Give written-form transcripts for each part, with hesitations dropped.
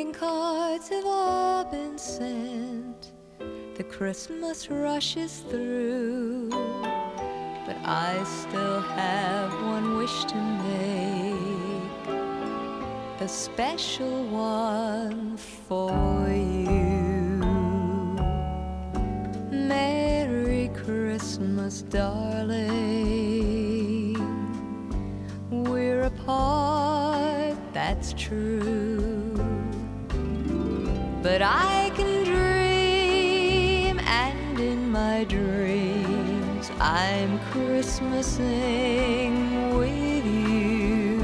Greeting cards have all been sent, the Christmas rushes through, but I still have one wish to make, a special one for you. Merry Christmas, darling. We're apart, that's true, but I can dream, and in my dreams I'm Christmasing with you.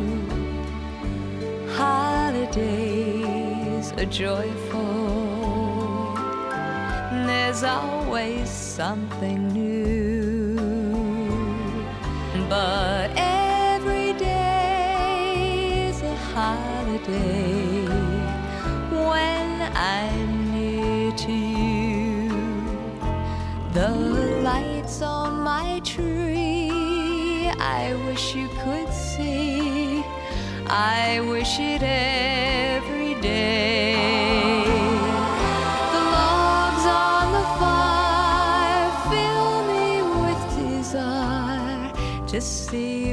Holidays are joyful, there's always something new, but every day is a holiday when I'm near to you. The lights on my tree, I wish you could see, I wish it every day. The logs on the fire fill me with desire to see